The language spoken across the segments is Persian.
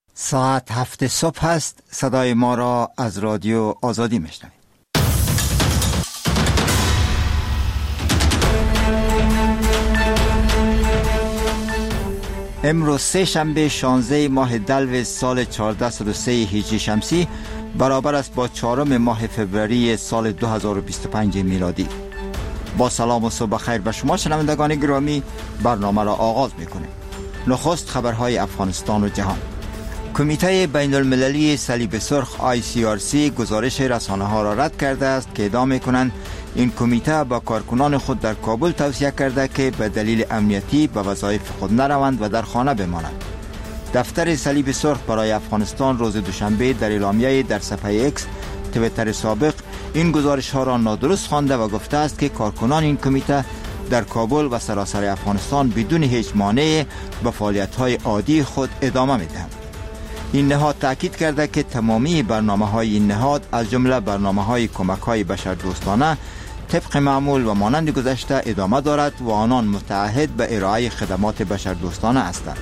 ساعت 7 صبح است. صدای ما را از رادیو آزادی میشنوید. امروز سه شنبه 16 ماه دلو سال 1403 هجری شمسی برابر است با 4 ماه فوریه سال 2025 میلادی. با سلام و صبح خیر به شما شنوندگان گرامی، برنامه را آغاز میکنیم. نخست خبرهای افغانستان و جهان. کمیته بین المللی صلیب سرخ ICRC گزارش رسانه ها را رد کرده است که ادعا می‌کنند این کمیته با کارکنان خود در کابل توصیه کرده که به دلیل امنیتی به وظایف خود نروند و در خانه بمانند. دفتر صلیب سرخ برای افغانستان روز دوشنبه در اعلامیه در صفحه ایکس توییتر سابق این گزارش ها را نادرست خوانده و گفته است که کارکنان این کمیته در کابل و سراسر افغانستان بدون هیچ مانع به فعالیت‌های عادی خود ادامه می‌دهند. این نهاد تأکید کرده که تمامی برنامه‌های این نهاد از جمله برنامه‌های کمک‌های بشردوستانه طبق معمول و مانند گذشته ادامه دارد و آنان متعهد به ارائه خدمات بشردوستانه هستند.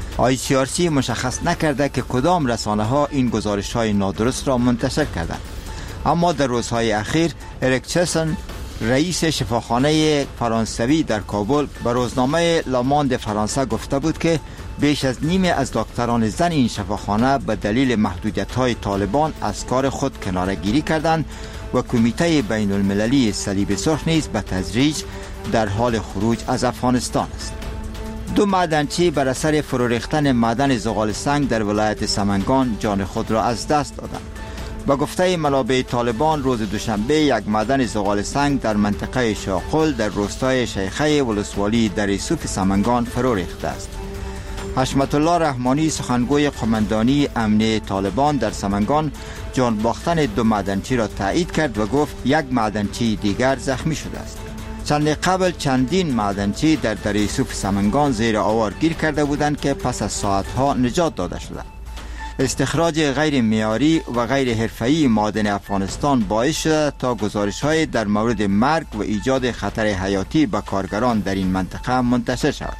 ICRC مشخص نکرده که کدام رسانه‌ها این گزارش‌های نادرست را منتشر کردند. اما در روزهای اخیر اریک چسن رئیس شفاخانه فرانسوی در کابل به روزنامه لاماند فرانسه گفته بود که بیش از نیمه از دکتران زن این شفاخانه به دلیل محدودیت‌های طالبان از کار خود کناره‌گیری کردند و کمیته بین المللی صلیب سرخ نیز به تدریج در حال خروج از افغانستان است. 2 معدنچی بر اثر فرو ریختن معدن زغال سنگ در ولایت سمنگان جان خود را از دست دادند. با گفته منابع طالبان روز دوشنبه یک معدن زغال سنگ در منطقه شاقل در روستای شیخه ولسوالی در سوف سمنگان فرو ریخته است. حشمت الله رحمانی سخنگوی قماندانی امنیه طالبان در سمنگان جان باختن 2 معدنچی را تایید کرد و گفت یک معدنچی دیگر زخمی شده است. چند قبل چندین معدنچی در دره سوف سمنگان زیر آوار گیر کرده بودند که پس از ساعتها نجات داده شدند. استخراج غیر معیاری و غیر حرفه‌ای معادن افغانستان باعث شده تا گزارش‌های در مورد مرگ و ایجاد خطر حیاتی به کارگران در این منطقه منتشر شود.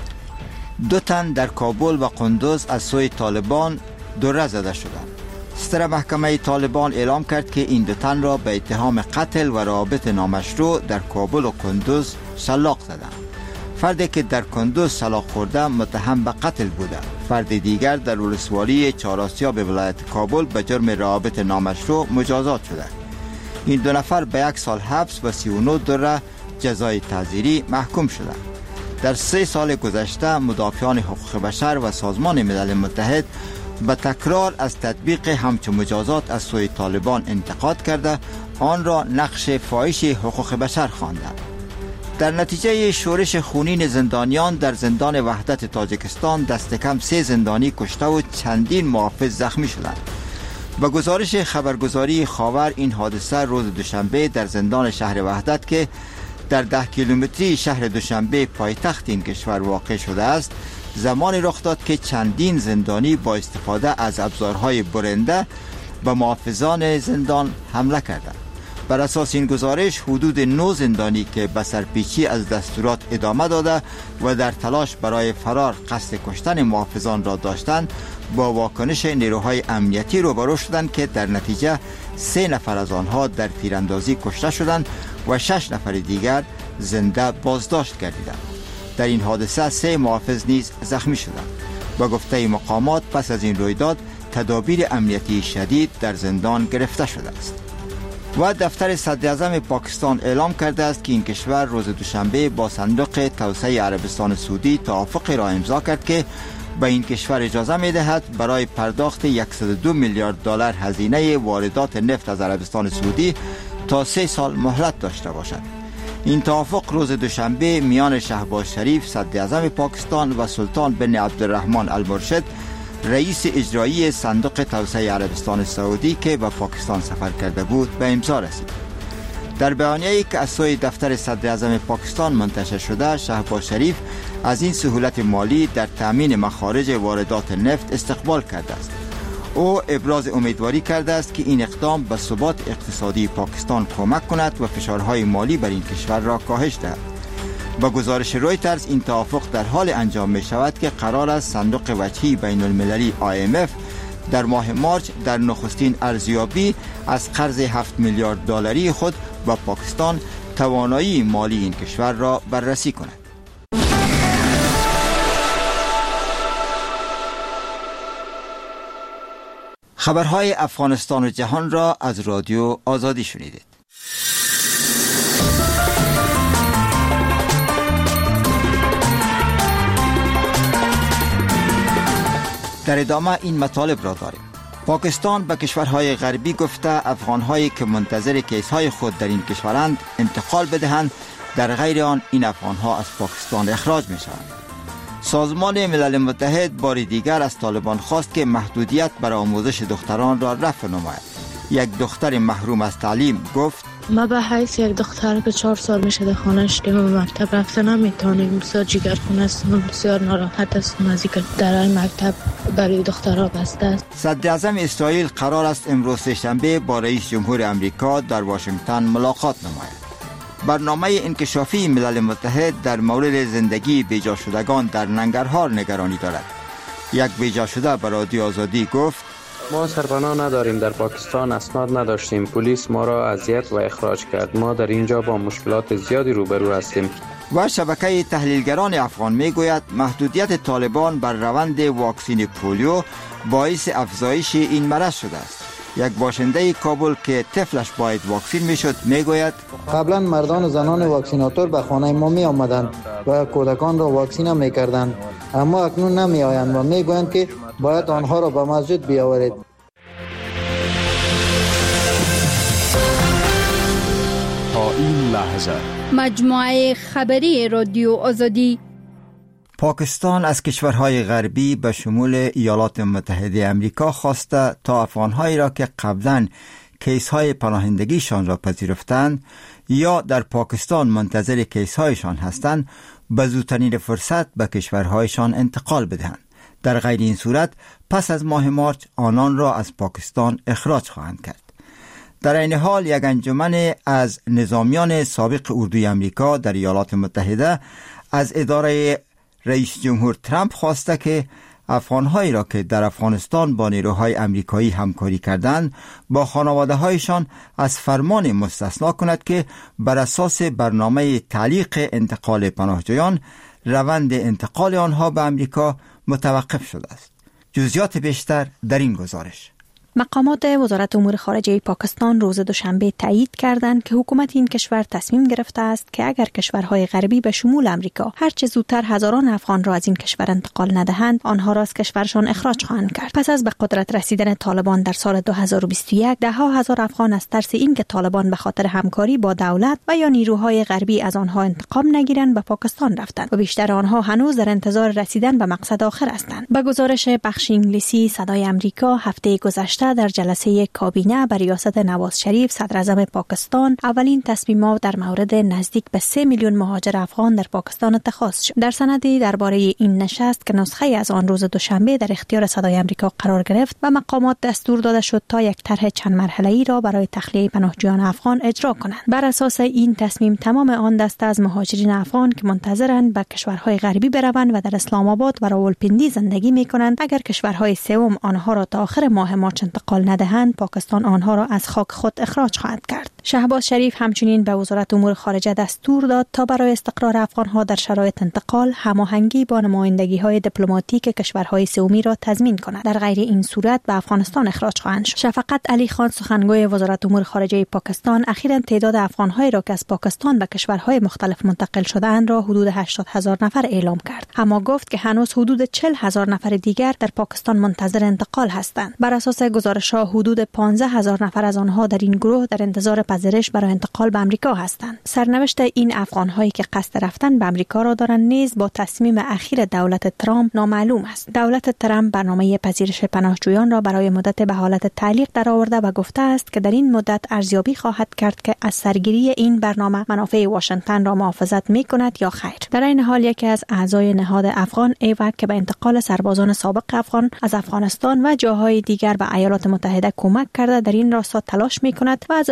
2 تن در کابل و قندوز از سوی طالبان دره زده شدند. ستر محکمه طالبان اعلام کرد که این 2 تن را به اتهام قتل و روابط نامشروع در کابل و قندوز شلاق زدند. فردی که در کندوز شلاق خورده متهم به قتل بوده. فرد دیگر در ولسوالی چهارآسیا به ولایت کابل به جرم روابط نامشروع مجازات شده. این 2 نفر به 1 سال حبس و 39 دره جزای تعزیری محکوم شدند. در 3 سال گذشته مدافعان حقوق بشر و سازمان ملل متحد به تکرار از تطبیق همچون مجازات از سوی طالبان انتقاد کرده آن را نقش فاحش حقوق بشر خواندند. در نتیجه شورش خونین زندانیان در زندان وحدت تاجیکستان دست کم 3 زندانی کشته و چندین محافظ زخمی شدند. با گزارش خبرگزاری خاور این حادثه روز دوشنبه در زندان شهر وحدت که در 10 کیلومتری شهر دوشنبه پایتخت این کشور واقع شده است زمانی رخ داد که چندین زندانی با استفاده از ابزارهای برنده به محافظان زندان حمله کردند. بر اساس این گزارش حدود 9 زندانی که به سرپیچی از دستورات ادامه داده و در تلاش برای فرار قصد کشتن محافظان را داشتند با واکنش نیروهای امنیتی روبرو شدند که در نتیجه 3 نفر از آنها در تیراندازی کشته شدند و 6 نفر دیگر زنده بازداشت گردیدند. در این حادثه 3 محافظ نیز زخمی شدند. با گفته مقامات پس از این رویداد تدابیر امنیتی شدید در زندان گرفته شده است. و دفتر صدراعظم پاکستان اعلام کرده است که این کشور روز دوشنبه با صندوق توسعه عربستان سعودی توافقی را امضا کرد که به این کشور اجازه می‌دهد برای پرداخت 102 میلیارد دلار هزینه واردات نفت از عربستان سعودی تا 3 سال مهلت داشته باشد. این توافق روز دوشنبه میان شهباز شریف صدراعظم پاکستان و سلطان بن عبدالرحمن المرشد رئیس اجرایی صندوق توسعه عربستان سعودی که به پاکستان سفر کرده بود به امضا رسید. در بیانیه‌ای که از سوی دفتر صدراعظم پاکستان منتشر شده شهباز شریف از این سهولت مالی در تامین مخارج واردات نفت استقبال کرده است. او ابراز امیدواری کرده است که این اقدام به ثبات اقتصادی پاکستان کمک کند و فشارهای مالی بر این کشور را کاهش دهد. با گزارش رویترز این توافق در حال انجام می شود که قرار است صندوق وجهی بین المللی IMF در ماه مارچ در نخستین ارزیابی از قرض 7 میلیارد دلاری خود با پاکستان توانایی مالی این کشور را بررسی کند. خبرهای افغانستان و جهان را از رادیو آزادی شنیدید. در ادامه این مطالب را داریم. پاکستان به کشورهای غربی گفته افغانهایی که منتظر کیسهای خود در این کشورند انتقال بدهند، در غیر آن این افغانها از پاکستان اخراج می شوند. سازمان ملل متحد بار دیگر از طالبان خواست که محدودیت بر آموزش دختران را رفع نماید. یک دختر محروم از تعلیم گفت: ما به حیث یک دختر که 4 سال میشه در خانه شدیم و مکتب رفته نمیتونیم، بسیار جگرخونه هستم، بسیار ناراحت هستم از اینکه درهای مکتب برای دخترها بسته است. صدر اعظم اسرائیل قرار است امروز سه‌شنبه با رئیس جمهور امریکا در واشنگتن ملاقات نماید. برنامه انکشافی ملل متحد در مورد زندگی بیجا شدگان در ننگرهار نگرانی دارد. یک بیجا شده به رادیو آزادی گفت: ما سرپناه نداریم، در پاکستان اسناد نداشتیم، پلیس ما را اذیت و اخراج کرد، ما در اینجا با مشکلات زیادی روبرو هستیم. و شبکه تحلیلگران افغان میگوید محدودیت طالبان بر روند واکسین پولیو باعث افزایش این مرض شده است. یک باشنده کابل که طفلش باید واکسین میشد میگوید: قبلا مردان و زنان واکسیناتور به خانه ما می آمدند و کودکان را واکسین می کردند، اما اکنون نمی آیند و می گویند که باید آنها را به مسجد بیاورید. تا این لحظه مجموعه خبری رادیو آزادی. پاکستان از کشورهای غربی به شمول ایالات متحده امریکا خواسته تا افغانهایی را که قبلا کیس‌های پناهندگیشان را پذیرفتند یا در پاکستان منتظر کیس‌هایشان هستند به زودترین فرصت به کشورهایشان انتقال بدهند. در غیر این صورت پس از ماه مارچ آنان را از پاکستان اخراج خواهند کرد. در این حال یک انجمن از نظامیان سابق اردوی امریکا در ایالات متحده از اداره رئیس جمهور ترامپ خواسته که افغانهایی را که در افغانستان با نیروهای امریکایی همکاری کردند با خانواده هایشان از فرمان مستثنا کند که بر اساس برنامه تعلیق انتقال پناهجویان روند انتقال آنها به امریکا متوقف شده است. جزئیات بیشتر در این گزارش. مقامات وزارت امور خارجه پاکستان روز دوشنبه تایید کردند که حکومت این کشور تصمیم گرفته است که اگر کشورهای غربی به شمول امریکا هرچه زودتر هزاران افغان را از این کشور انتقال ندهند، آنها را از کشورشان اخراج خواهند کرد. پس از به قدرت رسیدن طالبان در سال 2021 ده‌ها هزار افغان از ترس اینکه طالبان به خاطر همکاری با دولت و یا نیروهای غربی از آنها انتقام نگیرند به پاکستان رفتند و بیشتر آنها هنوز در انتظار رسیدن به مقصد آخر هستند. به گزارش بخش انگلیسی صدای امریکا، هفته گذشته در جلسه کابینه بر ریاست نواز شریف صدر اعظم پاکستان اولین تصمیمات در مورد نزدیک به 3 میلیون مهاجر افغان در پاکستان اتخاذ شد. در سندی درباره این نشست که نسخه از آن روز دوشنبه در اختیار صدای امریکا قرار گرفت و مقامات دستور داده شد تا یک طرح چند مرحله‌ای را برای تخلیه پناهجویان افغان اجرا کنند. بر اساس این تصمیم تمام آن دسته از مهاجرین افغان که منتظرند به کشورهای غربی بروند و در اسلام آباد و راولپیندی زندگی می‌کنند، اگر کشورهای سوم آنها را تا آخر ماه مارچ انتقال ندهند، پاکستان آنها را از خاک خود اخراج خواهد کرد. شهباز شریف همچنین به وزارت امور خارجه دستور داد تا برای استقرار افغانها در شرایط انتقال هماهنگی با نمایندگی‌های دیپلماتیک کشورهای سومی را تضمین کند. در غیر این صورت به افغانستان اخراج خواهند شد. شفقت علی خان سخنگوی وزارت امور خارجه پاکستان اخیراً تعداد افغان‌هایی را که از پاکستان به کشورهای مختلف منتقل شده‌اند را حدود 80,000 نفر اعلام کرد. اما گفت که هنوز حدود 40,000 نفر دیگر در پاکستان منتظر انتقال هستند. بر اساس گزارش‌ها حدود 15,000 نفر از آنها در این گروه در انتظار پذیرش برای انتقال به آمریکا هستند. سرنوشت این افغان‌هایی که قصد رفتن به آمریکا را دارند نیز با تصمیم اخیر دولت ترامپ نامعلوم است. دولت ترامپ برنامه پذیرش پناهجویان را برای مدت به حالت تعلیق درآورده و گفته است که در این مدت ارزیابی خواهد کرد که از سرگیری این برنامه منافع واشنگتن را محافظت می‌کند یا خیر. در این حال یکی از اعضای نهاد افغان ایوک که به انتقال سربازان سابق افغان از افغانستان و جاهای دیگر به ایالات متحده کمک کرده در این راستا تلاش می‌کند و از اداره ترامپ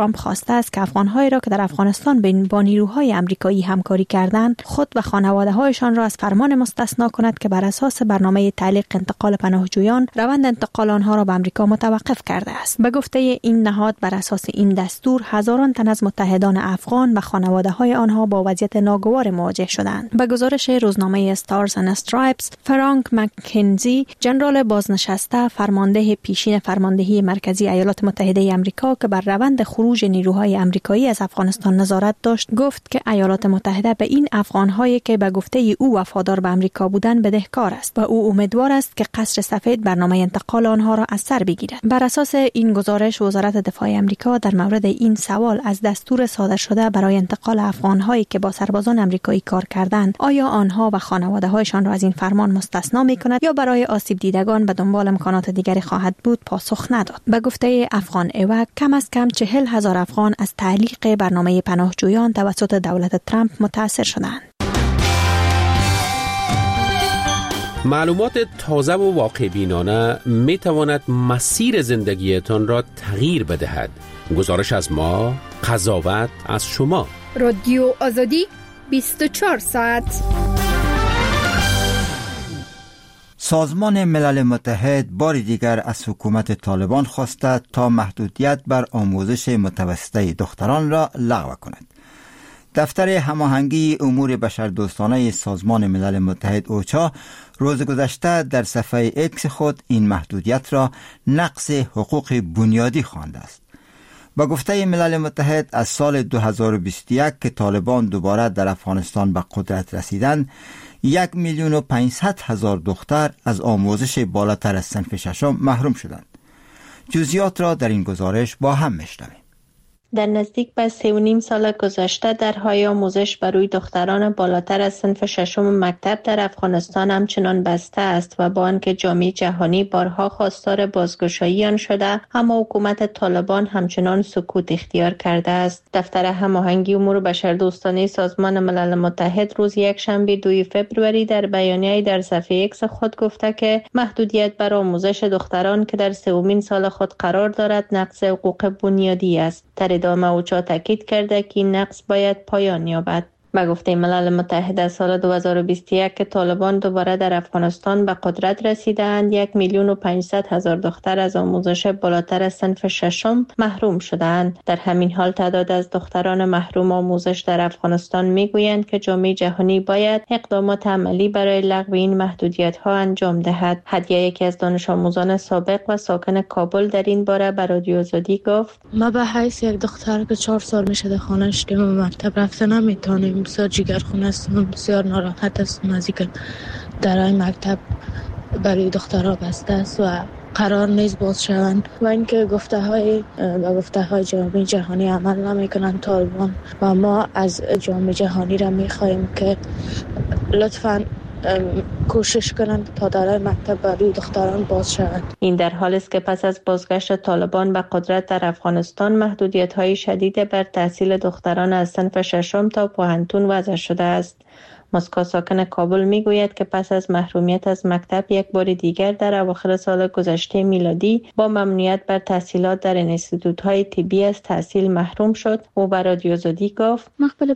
ترامپ خواسته است که افغان‌هایی را که در افغانستان با نیروهای آمریکایی همکاری کردند خود و خانواده‌هایشان را از فرمان مستثنا کند که بر اساس برنامه تعلیق انتقال پناهجویان روند انتقال آنها را به آمریکا متوقف کرده است. به گفته این نهاد بر اساس این دستور هزاران تن از متحدان افغان و خانواده‌های آنها با وضعیت ناگوار مواجه شدند. به گزارش روزنامه استارز اند استرایپس، فرانک مکنزی، ژنرال بازنشسته فرمانده پیشین فرماندهی مرکزی ایالات متحده آمریکا که بر روند خروج نیروهای آمریکایی از افغانستان نظارت داشت، گفت که ایالات متحده به این افغان‌هایی که به گفته او وفادار به آمریکا بودند بدهکار است و او امیدوار است که قصر سفید برنامه انتقال آنها را از سر بگیرد. بر اساس این گزارش وزارت دفاع آمریکا در مورد این سوال از دستور صادر شده برای انتقال افغان‌هایی که با سربازان آمریکایی کار کردند، آیا آنها و خانواده‌هایشان را از این فرمان مستثنا می‌کند یا برای آسیب دیدگان به دنبال امکانات دیگری خواهد بود، پاسخ نداد. به گفته افغان ایوک، کم از کم 40,000 افغان از تعلیق برنامه پناهجویان توسط دولت ترامپ متاثر شدند. معلومات تازه و واقع بینانه می تواند مسیر زندگیتان را تغییر بدهد. گزارش از ما، قضاوت از شما. رادیو آزادی 24 ساعت. سازمان ملل متحد بار دیگر از حکومت طالبان خواسته تا محدودیت بر آموزش متوسطه دختران را لغو کند. دفتر هماهنگی امور بشردوستانه سازمان ملل متحد اوچا روز گذشته در صفحه ایکس خود این محدودیت را نقض حقوق بنیادی خوانده است. با گفته ملل متحد از سال 2021 که طالبان دوباره در افغانستان به قدرت رسیدند، 1,500,000 دختر از آموزش بالاتر از صنف ششم محروم شدند. جزئیات را در این گزارش با هم میشنویم. در نزدیک به 3.5 سال گذشته درهای آموزش برای دختران بالاتر از صنف ششم مکتب در افغانستان همچنان بسته است و با آنکه جامعه جهانی بارها خواستار بازگشایی آن شده، اما حکومت طالبان همچنان سکوت اختیار کرده است. دفتر هماهنگی امور بشردوستانه سازمان ملل متحد روز یکشنبه 2 فوریه در بیانیه‌ای در صفحه ایکس خود گفته که محدودیت بر آموزش دختران که در 3مین سال خود قرار دارد نقض حقوق بنیادی است. در ادامه اوچا تاکید کرده که این نقض باید پایان یابد. به گفته ملل متحد از سال 2021 که طالبان دوباره در افغانستان به قدرت رسیدند، 1,500,000 دختر از آموزش بالاتر از صنف ششم محروم شدند. در همین حال تعداد از دختران محروم آموزش در افغانستان میگویند که جامعه جهانی باید اقدامات عملی برای لغو این محدودیت ها انجام دهد. هدیه، یکی از دانش آموزان سابق و ساکن کابل، در این باره به رادیو آزادی گفت: ما به حیث یک دختر که 4 سال میشه در خانه شدیم و مکتب رفته نمیتونیم، بسیار جگرخونه هستم، بسیار ناراحت هستم از اینکه درهای مکتب برای دخترها بسته است و قرار نیست باز شوند و اینکه گفته های جامعه جهانی عمل نمیکنند طالبان و ما از جامعه جهانی را میخواهیم که لطفاً کوشش کنند تا درهای مکتب برای دختران باز شوند. این در حالی است که پس از بازگشت طالبان به قدرت در افغانستان محدودیت‌های شدید بر تحصیل دختران از صنف ششم تا پوهنتون وضع شده است. مسکو، ساکن کابل، میگوید که پس از محرومیت از مکتب یک بار دیگر در اواخر سال گذشته میلادی با ممنوعیت بر تحصیلات در انستیتوت‌های طبی از تحصیل محروم شد. او به رادیو آزادی گفت: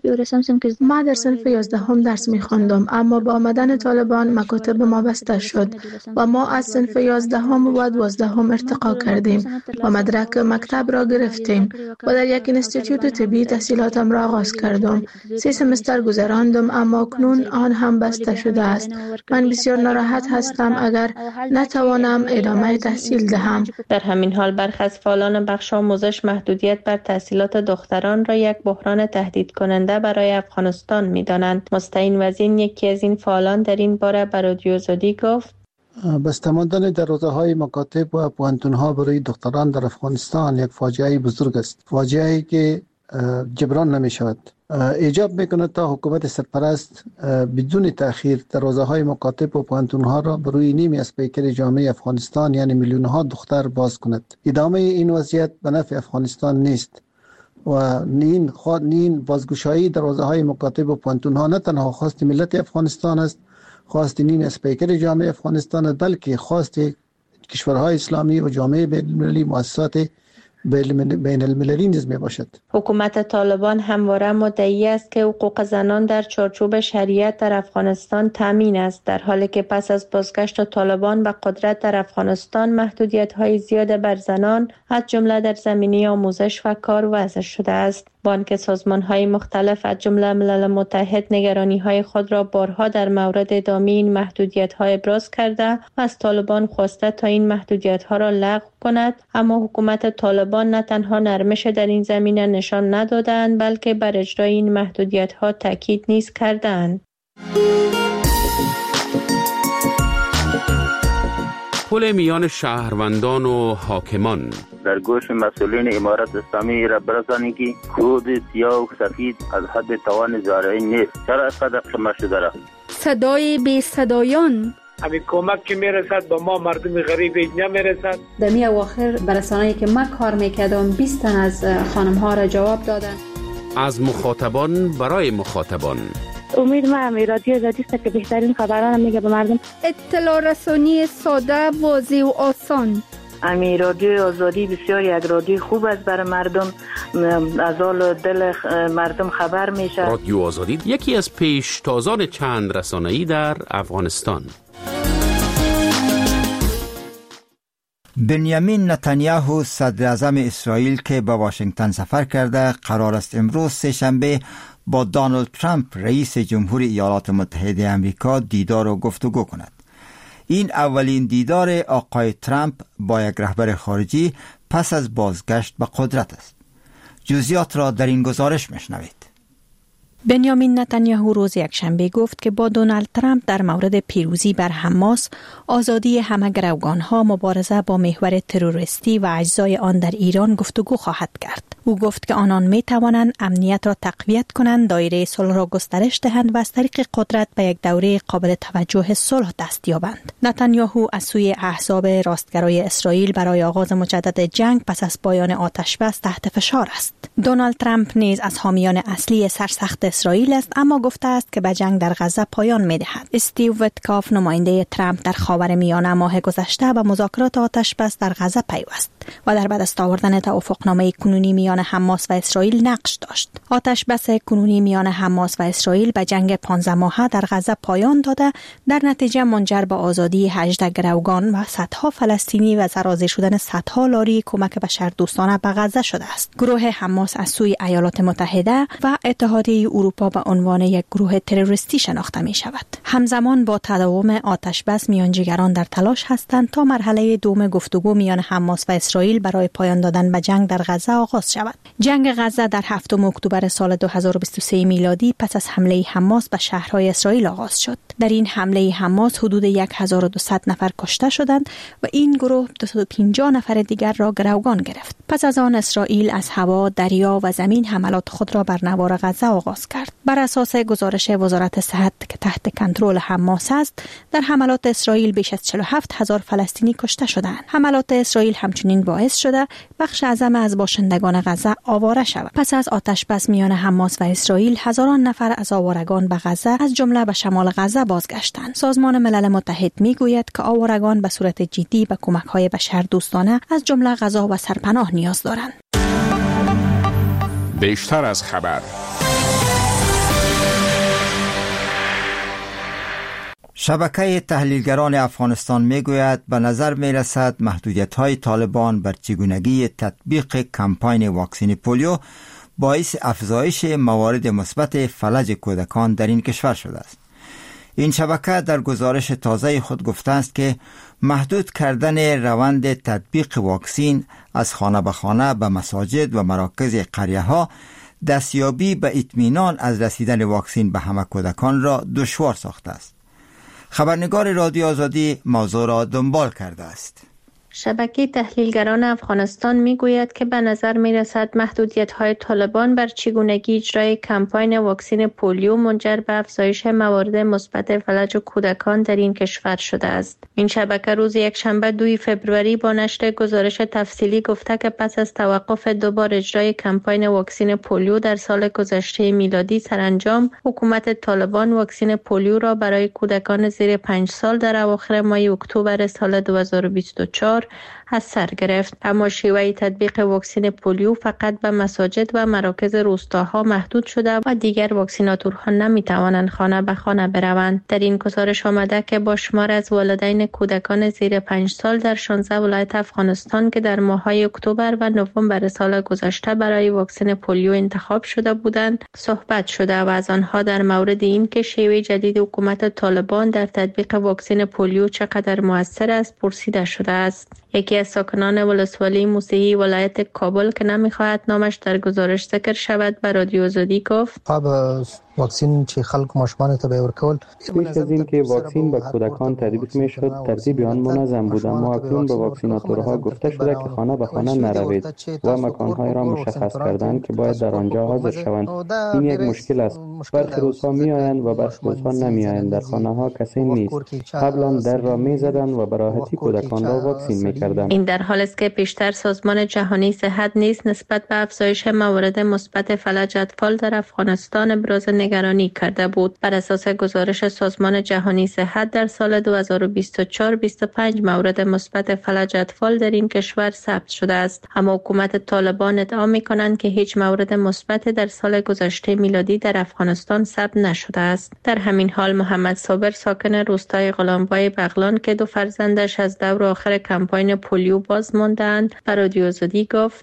ما در صنف 11 درس می‌خواندم، اما با آمدن طالبان مکاتب ما بسته شد و ما از صنف 11 و 12 ارتقا کردیم و مدرک مکتب را گرفتیم و در یک انستیتوت طبی تحصیلاتم را آغاز کردم. 3 سمستر گذراندم، اما کنون آن هم بسته شده است. من بسیار ناراحت هستم اگر نتوانم ادامه تحصیل دهم. در همین حال برخی از فعالان بخش آموزش محدودیت بر تحصیلات دختران را یک بحران تهدید کننده برای افغانستان می‌دانند. مستعین وزین، یکی از این فعالان، در این باره به رادیو آزادی گفت: بسته ماندن دروازه‌های مکاتب و پوهنتون‌ها برای دختران در افغانستان یک فاجعه بزرگ است. فاجعه‌ای که جبران نمی‌شود. ایجاب میکنه تا حکومت سرپرست بدون تأخیر دروازه‌های مکاتب و پوهنتون‌ها را برای نیمی از پیکر جامعه افغانستان یعنی میلیون‌ها دختر باز کند. ادامه این وضعیت به نفع افغانستان نیست و این بازگشایی دروازه‌های مکاتب و پوهنتون‌ها نه تنها خواست ملت افغانستان است، خواست نیمی از پیکر جامعه افغانستان است، بلکه خواست کشورهای اسلامی و جامعه بین‌المللی، مؤسسات بین المللی نیز می باشد. حکومت طالبان همواره مدعی است که حقوق زنان در چارچوب شریعت در افغانستان تامین است، در حالی که پس از بازگشت طالبان به قدرت در افغانستان محدودیت‌های زیاد بر زنان از جمله در زمینه آموزش و کار وضع شده است. بانک سازمان‌های مختلف از جمله ملل متحد نگرانی‌های خود را بارها در مورد ادامه این محدودیت‌ها ابراز کرده و از طالبان خواسته تا این محدودیت‌ها را لغو کند، اما حکومت طالبان نه تنها نرمش در این زمینه نشان ندادند بلکه بر اجرای این محدودیت‌ها تاکید نیز کردند. پل میان شهروندان و حاکمان در گوش مسئولین امارت اسلامی را برسانید که کود سیاه و سفید از حد توان زارعین نیست. چرا اینقدر خمار شده را؟ صدای بی صدایان، همین کمک که میرسد به ما مردم غریب نمیرسد. در می اواخر برسانه‌ای که من کار میکردم 20 تن از خانم ها را جواب دادن. از مخاطبان برای مخاطبان. امید ما رادیو آزادی است که بهترین خبران میگه به مردم. اطلاع رسانی ساده، واضح و آسان. رادیو آزادی بسیار یک رادیو خوب است برای مردم، از حال دل مردم خبر میشه. رادیو آزادی یکی از پیشتازان چند رسانه‌ای در افغانستان. بنیامین نتانیاهو صدر اعظم اسرائیل که به واشنگتن سفر کرده قرار است امروز سه‌شنبه با دونالد ترامپ رئیس جمهور ایالات متحده آمریکا دیدار و گفتگو کند. این اولین دیدار آقای ترامپ با یک رهبر خارجی پس از بازگشت به قدرت است. جزئیات را در این گزارش میشنوید. بنیامین نتانیاهو روز یکشنبه گفت که با دونالد ترامپ در مورد پیروزی بر حماس، آزادی همه گروگانها، مبارزه با محور تروریستی و اجزای آن در ایران گفتگو خواهد کرد. او گفت که آنان می توانند امنیت را تقویت کنند، دایره صلح را گسترش دهند و از طریق قدرت به یک دوره قابل توجه صلح دست یابند. نتانیاهو از سوی احزاب راستگرای اسرائیل برای آغاز مجدد جنگ پس از پایان آتش‌بس تحت فشار است. دونالد ترامپ نیز از حامیان اصلی سرسخت اسرائیل است، اما گفته است که به جنگ در غزه پایان می‌دهد. استیو ویتکاف نماینده ترامپ در خاورمیانه ماه گذشته به مذاکرات آتش‌بس در غزه پیوست و در بعد از دستاوردن توافقنامه کنونی میان حماس و اسرائیل نقش داشت. آتش‌بس کنونی میان حماس و اسرائیل به جنگ 15 ماهه در غزه پایان داده، در نتیجه منجر به آزادی 18 گروگان و صدها فلسطینی و سرازیر شدن صدها لاری کمک بشردوستانه به غزه شده است. گروه حماس از سوی ایالات متحده و اتحادیه اروپا به عنوان یک گروه تروریستی شناخته می شود. همزمان با تداوم آتش‌بس میانجیگران در تلاش هستند تا مرحله دوم گفتگو میان حماس و اسرائیل برای پایان دادن به جنگ در غزه آغاز شود. جنگ غزه در 7 اکتبر سال 2023 میلادی پس از حمله حماس به شهرهای اسرائیل آغاز شد. در این حمله حماس حدود 1200 نفر کشته شدند و این گروه 250 نفر دیگر را گروگان گرفت. پس از آن اسرائیل از هوا، دریا و زمین حملات خود را بر نوار غزه آغاز کرد. بر اساس گزارش وزارت صحت که تحت کنترل حماس است، در حملات اسرائیل بیش از 47,000 فلسطینی کشته شدند. حملات اسرائیل همچنین باعث شده بخش اعظم از باشندگان غزه آواره شود. پس از آتش‌بس میان حماس و اسرائیل، هزاران نفر از آوارگان به غزه از جمله به شمال غزه بازگشتند. سازمان ملل متحد میگوید که آوارگان به صورت جدی به کمک‌های بشردوستانه از جمله غذا و سرپناه نیاز دارند. بیشتر از خبر. شبکه تحلیلگران افغانستان میگوید به نظر میرسد محدودیت‌های طالبان بر چگونگی تطبیق کمپاین واکسن پولیو باعث افزایش موارد مثبت فلج کودکان در این کشور شده است. این شبکه در گزارش تازه خود گفته است که محدود کردن روند تطبیق واکسن از خانه به خانه به مساجد و مراکز قریه‌ها دستیابی به اطمینان از رسیدن واکسن به همه کودکان را دشوار ساخته است. خبرنگار رادیو آزادی موضوع را دنبال کرده است. شبکه تحلیلگران افغانستان میگوید که به نظر میرسد محدودیت‌های طالبان بر چگونگی اجرای کمپاین واکسن پولیو منجر به افزایش موارد مثبت فلج کودکان در این کشور شده است. این شبکه روز یکشنبه 2 فوریه با نشر گزارش تفصیلی گفته که پس از توقف دوباره اجرای کمپاین واکسن پولیو در سال گذشته میلادی سرانجام، حکومت طالبان واکسن پولیو را برای کودکان زیر 5 سال در اواخر ماه اکتبر سال 2024 کار از سر گرفت. اما شیوه تطبیق واکسن پولیو فقط به مساجد و مراکز روستاها محدود شده و دیگر واکسیناتورها نمیتوانند خانه به خانه بروند. در این گزارش آمده که با شمار از والدین کودکان زیر 5 سال در 16 ولایت افغانستان که در ماه‌های اکتبر و نوامبر سال گذشته برای واکسن پولیو انتخاب شده بودند صحبت شده و از آنها در مورد این که شیوه جدید حکومت طالبان در تطبیق واکسن پولیو چقدر مؤثر است پرسیده شده است. یکی از ساکنان ولسوالی موسهی ولایت کابل که نمیخواهد نامش در گزارش ذکر شود به رادیو آزادی گفت واکسین چې خلک ماشومان ته به ورکول پیش از این که واکسین به کودکان تطبیق میشد ترتیب آن منظم بود، اما اکنون به واکسیناتورها گفته شده که خانه به خانه نروید و مکانهای را مشخص کردند که باید در آنجا حاضر شوند. این یک مشکل است. برخی روزها میآیند و برخی روزها نمیآیند. در خانه ها کسی نیست. قبلا در را میزدند و به راحتی کودکان را واکسین میکردند. این در حالی است که پیشتر سازمان جهانی صحت نیز نسبت به افزایش موارد مثبت فلج اطفال در افغانستان ابراز نگرانی کرده بود. بر اساس گزارش سازمان جهانی صحت در سال 2024 25 مورد مثبت فلج اطفال در این کشور ثبت شده است، اما حکومت طالبان ادعا می‌کنند که هیچ مورد مثبت در سال گذشته میلادی در افغانستان ثبت نشده است. در همین حال محمد صابر ساکن روستای غلامبای بغلان که 2 فرزندش از دور آخر کمپاین پولیو باز ماندند به رادیو آزادی گفت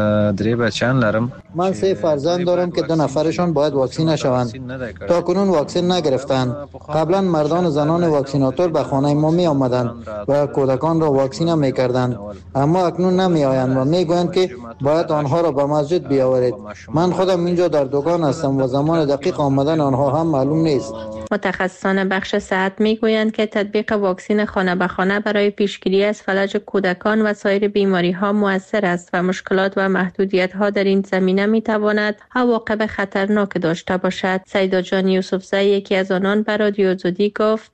من 3 فرزند دارم که 2 نفرشان باید واکسینه شوند. تا کنون واکسن نگرفتند. قبلا مردان و زنان واکسیناتور به خانه ما می آمدند و کودکان را واکسینه می کردند، اما اکنون نمی آیند و می گویند که باید آنها را به مسجد بیاورید. من خودم اینجا در دکان هستم و زمان دقیق آمدن آنها هم معلوم نیست. متخصصان بخش صحت میگویند که تطبیق واکسن خانه به خانه برای پیشگیری از فلج کودکان و سایر بیماری ها مؤثر است و مشکلات و محدودیت ها در این زمینه می تواند عواقب خطرناک داشته باشد. سیدا جان یوسفزی یکی از آنان به رادیو آزادی گفت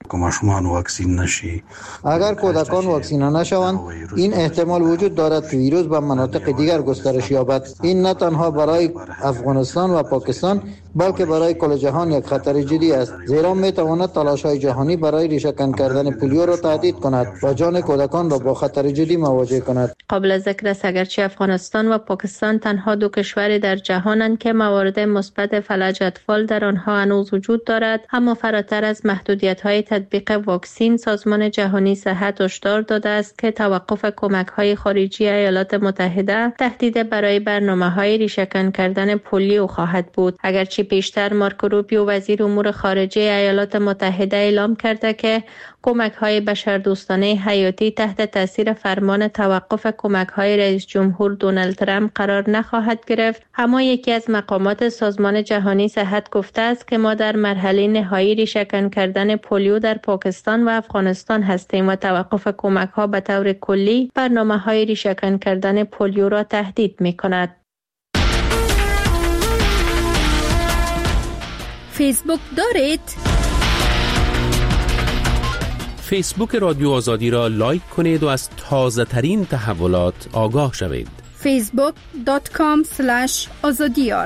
اگر کودکان واکسینه نشوند این احتمال وجود دارد که ویروس به مناطق دیگر گسترش یابد. این نه تنها برای افغانستان و پاکستان بلکه برای کل جهان یک خطر جدی است، زیرا می تواند تلاش‌های جهانی برای ریشه‌کن کردن پولیو را تهدید کند و جان کودکان را با خطر جدی مواجه کند. قابل ذکر است اگرچه افغانستان و پاکستان تنها 2 کشور در جهانند که موارد مثبت فلج اطفال در آنها هنوز وجود دارد، اما فراتر از محدودیت‌های تطبیق واکسن سازمان جهانی صحت هشدار داده است که توقف کمک‌های خارجی ایالات متحده تهدید برای برنامه‌های ریشه‌کن کردن پولیو خواهد بود. اگرچه پیشتر مارکو روبیو وزیر امور خارجه ایالات متحده اعلام کرده که کمک‌های بشردوستانه حیاتی تحت تاثیر فرمان توقف کمک‌های رئیس جمهور دونالد ترامپ قرار نخواهد گرفت، اما یکی از مقامات سازمان جهانی صحت گفته است که ما در مرحله نهایی ریشه‌کن کردن پولیو در پاکستان و افغانستان هستیم و توقف کمک‌ها به طور کلی برنامه‌های ریشه‌کن کردن پولیو را تهدید می‌کند. فیسبوک دارید؟ فیسبوک رادیو آزادی را لایک کنید و از تازه ترین تحولات آگاه شوید. facebook.com/azadiyar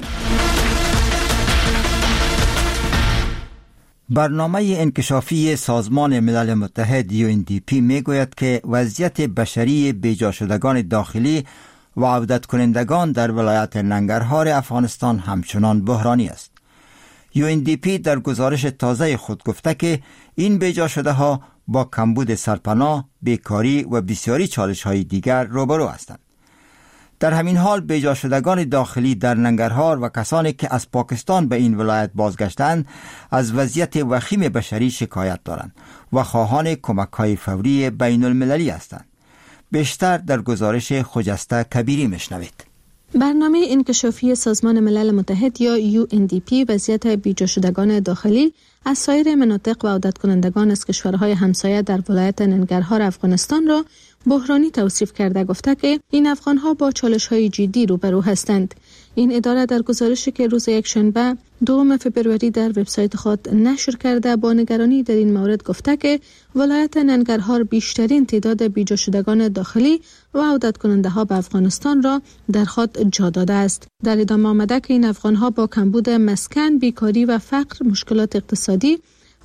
برنامه انکشافی سازمان ملل متحد UNDP میگوید که وضعیت بشری بیجا شدگان داخلی و عودت کنندگان در ولایت ننگرهار افغانستان همچنان بحرانی است. UNDP در گزارش تازه خود گفته که این بیجا شده ها با کمبود سرپناه، بیکاری و بسیاری چالش‌های دیگر روبرو هستند. در همین حال بیجا شدگان داخلی در ننگرهار و کسانی که از پاکستان به این ولایت بازگشتند از وضعیت وخیم بشری شکایت دارند و خواهان کمک‌های فوری بین المللی هستند. بیشتر در گزارش خجسته کبیری میشنوید. برنامه انکشافی سازمان ملل متحد یا UNDP وضعیت بیجا شدگان داخلی از سایر مناطق و عودت کنندگان از کشورهای همسایه در ولایت ننگرهار افغانستان را بحرانی توصیف کرده گفته که این افغانها با چالش‌های جدی روبرو هستند. این اداره در گزارشی که روز یکشنبه 2 فبروری در وبسایت خود نشر کرده با نگرانی در این مورد گفته که ولایت ننگرهار بیشترین تعداد بیجا شدگان داخلی و عودت کننده ها به افغانستان را در خود جا داده است. در ادامه آمده که این افغانها با کمبود مسکن، بیکاری و فقر، مشکلات اقتصادی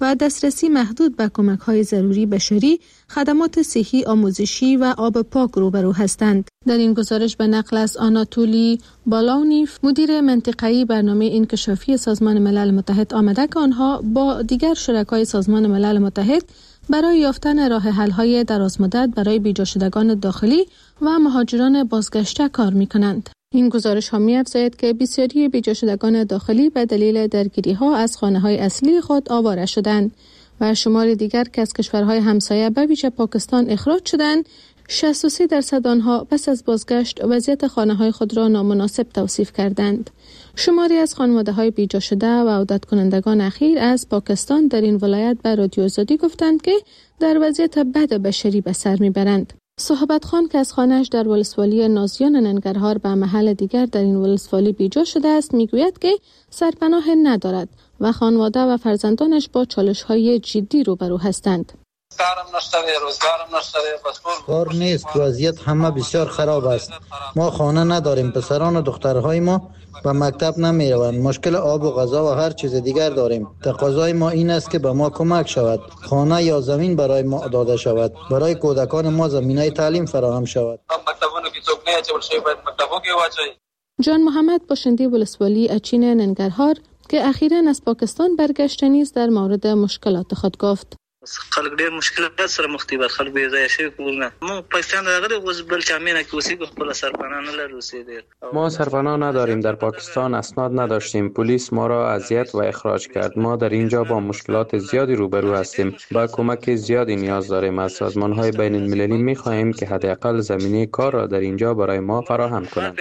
و دسترسی محدود به کمک‌های ضروری بشری، خدمات صحی، آموزشی و آب پاک روبرو هستند. در این گزارش به نقل از آناتولی بالاونیف، مدیر منطقه‌ای برنامه انکشافی سازمان ملل متحد آمده که آنها با دیگر شرکای سازمان ملل متحد برای یافتن راه حل‌های درازمدت برای بیجا شدگان داخلی و مهاجران بازگشته کار می‌کنند. این گزارش ها می‌افزاید که بسیاری بیجا شدگان داخلی به دلیل درگیری‌ها از خانه‌های اصلی خود آواره شدند و شمار دیگر که از کشورهای همسایه به ویژه پاکستان اخراج شدند. 63% آنها پس از بازگشت وضعیت خانه‌های خود را نامناسب توصیف کردند. شماری از خانواده‌های بیجا شده و عودت کنندگان اخیر از پاکستان در این ولایت به رادیو آزادی گفتند که در وضعیت بد بشری به سر می‌برند. صاحبت خان که از خانه‌اش در ولسوالی نازیان ننگرهار به محل دیگر در این ولسوالی بیجا شده است میگوید که سرپناه ندارد و خانواده و فرزندانش با چالش‌های جدی روبرو هستند. کار نیست، وضعیت همه بسیار خراب است. ما خانه نداریم، پسران و دخترهای ما به مکتب نمی روند. مشکل آب و غذا و هر چیز دیگر داریم. تقاضای ما این است که به ما کمک شود، خانه یا زمین برای ما داده شود، برای کودکان ما زمینه تعلیم فراهم شود. جان محمد باشنده ولسوالی اچین ننگرهار که اخیراً از پاکستان برگشته نیز در مورد مشکلات خود گفت. خلک ډېر مشکلات سره مخ دي، خلک بې ځایه شوي کورونه. ما پاکستان راغلي اوس بل چا مینه کې اوسېږو، خپله سرپناه نه لرو اوسېدل. ما سرپناه نداریم، در پاکستان اسناد نداشتیم، پلیس ما را اذیت و اخراج کرد. ما در اینجا با مشکلات زیادی روبرو هستیم، با کمک زیادی نیاز داریم. از سازمان‌های بین المللی می‌خواهیم که حداقل زمینه کار را در اینجا برای ما فراهم کنند.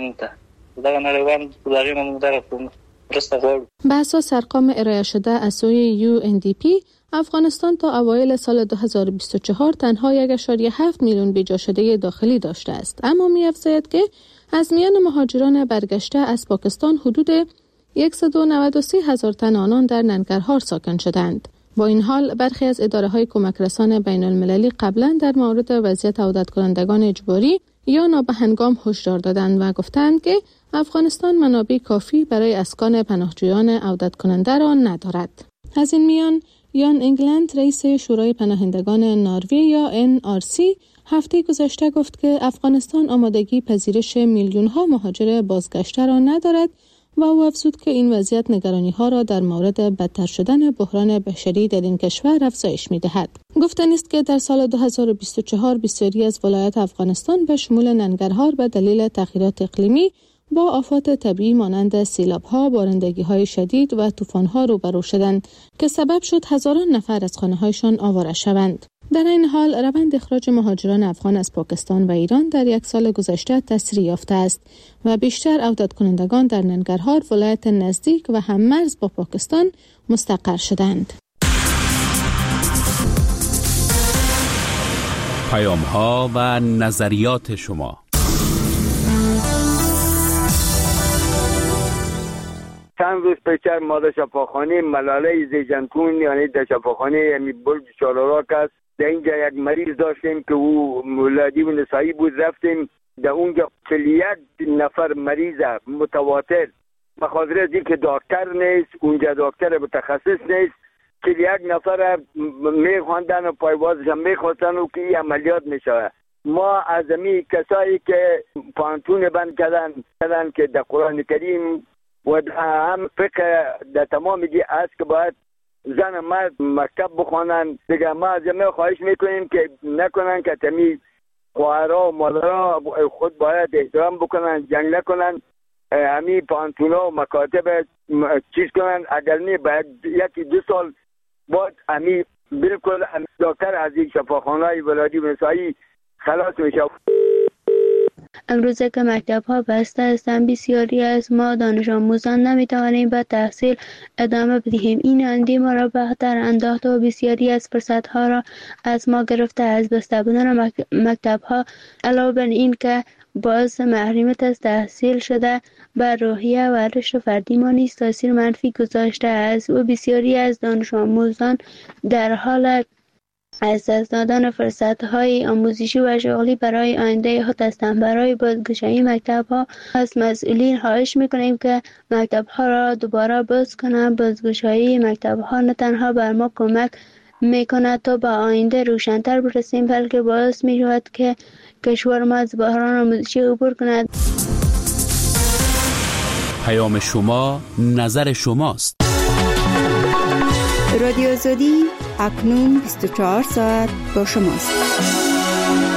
به اساس ارقام ارائه شده از سوی UNDP، افغانستان تا اوایل سال 2024 تنها 1.7 میلیون بیجا شده داخلی داشته است. اما می‌افزاید که از میان مهاجران برگشته از پاکستان حدود 193,000 تن آنان در ننگرهار ساکن شدند. با این حال برخی از اداره‌های کمک رسان بین المللی قبلا در مورد وضعیت عودت کنندگان اجباری یا نابهنگام هشدار دادند و گفتند که افغانستان منابع کافی برای اسکان پناهجویان عودت کننده را ندارد. از این میان یان انگلند رئیس شورای پناهندگان نروژ یا NRC هفته گذشته گفت که افغانستان آمادگی پذیرش میلیون‌ها مهاجر بازگشته را ندارد و او افزود که این وضعیت نگرانی‌ها را در مورد بدتر شدن بحران بشری در این کشور افزایش می‌دهد. گفتنی است که در سال 2024 بسیاری از ولایات افغانستان به شمول ننگرهار به دلیل تغییرات اقلیمی با آفات طبیعی مانند سیلاب‌ها، بارندگی‌های شدید و طوفان‌ها روبرو شدند که سبب شد هزاران نفر از خانه‌هایشان آواره شوند. در این حال روند اخراج مهاجران افغان از پاکستان و ایران در یک سال گذشته تسریع یافته است و بیشتر عودت کنندگان در ننگرهار، ولایت نزدیک و هم‌مرز با پاکستان مستقر شدند. پیام‌ها و نظریات شما. چند روز پیش ما در شفاخانه ملاله زیجنتون یعنی در شفاخانه یعنی برج چالوراک است، در اینجا یک مریض داشتیم که او ولادی و نسایی بود. رفتیم در اونجا 41 نفر مریض متواتر، بخاطر از اینکه دکتر نیست اونجا، دکتر متخصص نیست، 41 نفر میخواندن و پایوازش هم میخواستن و که این عملیات میشه. ما از امی کسایی که پانتون بند کردن که در قرآن کریم و هم فقه در تمام دی است که باید زن مرد مکتب بخوانن دیگه. ما از همه خواهش میکنیم که نکنن که تمی خواهرها و مادرها خود باید احترام بکنن، جنگ نکنن، همی پانتونا و مکاتب چیز کنن. اگر نه باید 1-2 سال بعد همی بالکل دکتر از این شفاخانه‌های ولادی و نسایی خلاص میشه. امروزه که مکتب ها بسته هستند، بسیاری از ما دانش آموزان نمیتوانیم به تحصیل ادامه بدهیم. این اندی ما را به خطر انداخته و بسیاری از فرصت ها را از ما گرفته. از بسته بودن مکتب ها علاوه بر این که باعث محرومیت از تحصیل شده، بر روحیه و رشد فردی ما نیز تاثیر منفی گذاشته است و بسیاری از دانش آموزان در حال از دست دادن فرصت‌های آموزشی و شغلی برای آینده خود هستند. برای بازگشایی مکتب‌ها از مسئولین خواهش می‌کنیم که مکتب‌ها را دوباره باز کنند. بازگشایی مکتب‌ها نه تنها بر ما کمک می‌کند تا به آینده روشن‌تر برسیم، بلکه باعث می‌شود که کشور ما از بحران آموزشی عبور کند. پیام شما، نظر شماست. رادیو آزادی اکنون 24 ساعت با شماست.